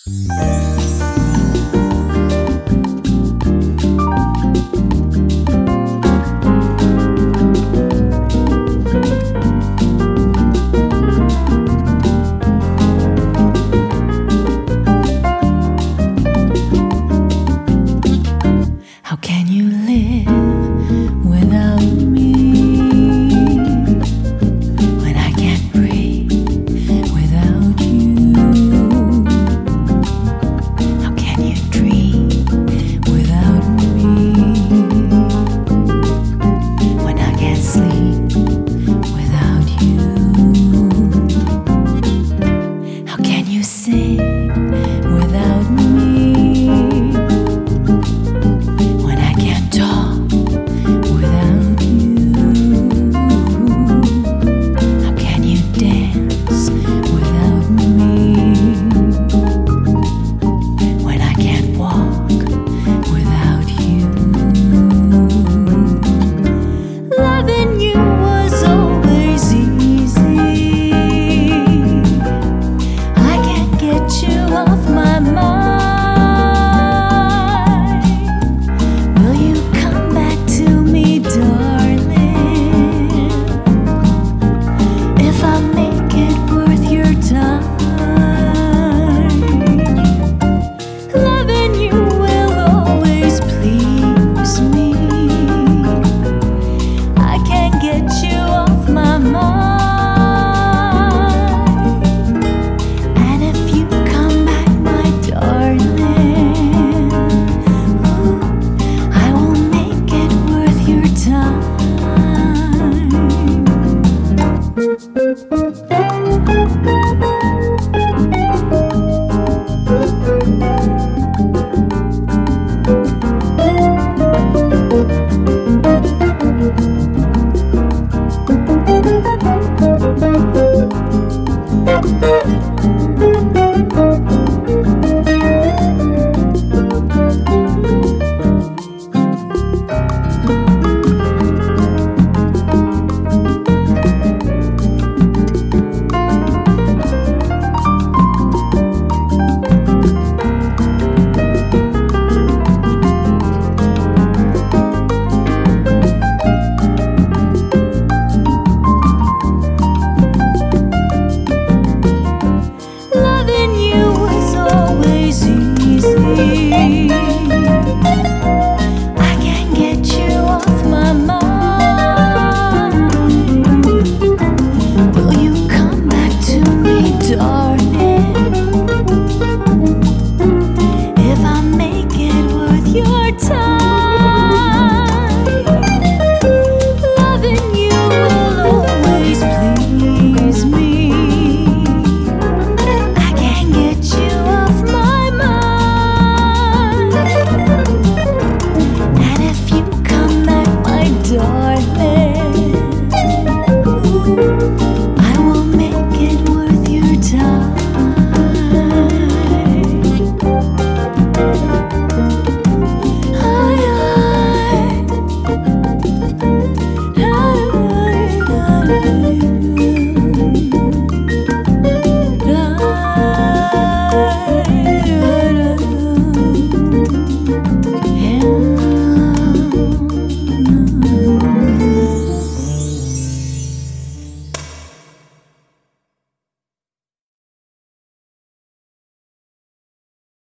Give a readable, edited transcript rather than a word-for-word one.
How can you live without me when I can't breathe without you? How can you dream without me when I can't sleep without you? How can you sing without me when I can't talk without you? How can you dance without me when I can't walk without you? Loving you was always easy. I can't get you off my mind.